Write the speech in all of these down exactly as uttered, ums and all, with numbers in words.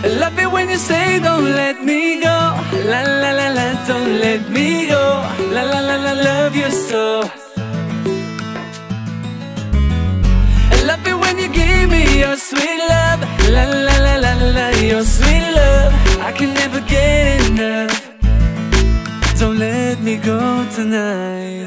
Love it when you say don't let me go. La la la la, don't let me go. La la la la, love you so. Love it when you give me your sweet love. La la la la la, your sweet love. I can never get enough. Don't let me go tonight.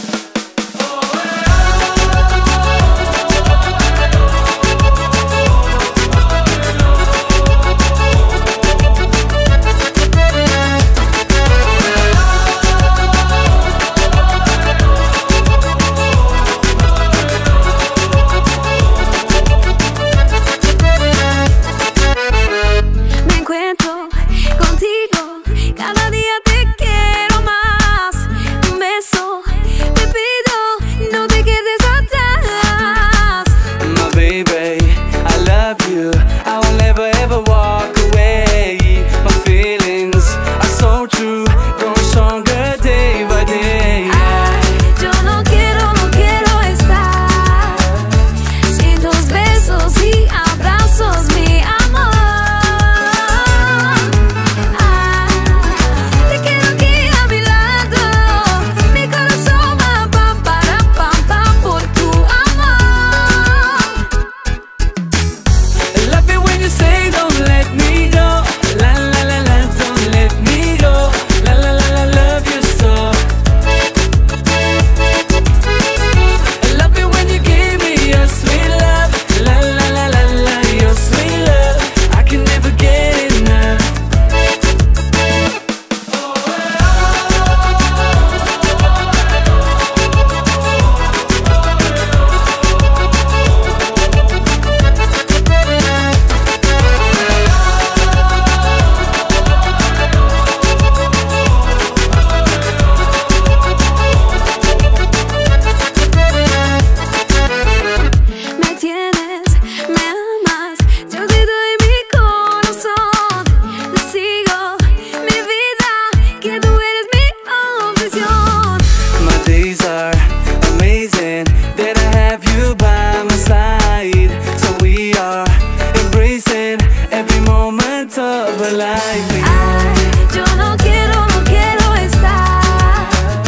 Yo no quiero, no quiero estar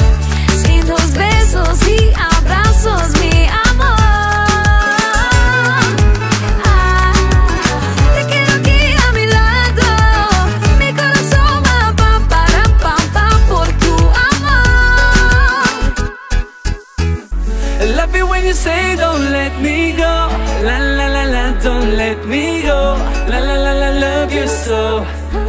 sin tus besos y abrazos, mi amor. Ah, te quiero aquí a mi lado, mi corazón va pa para pa pa por tu amor. Love it when you say don't let me go. La la la la, don't let me go. La la la la, love you so.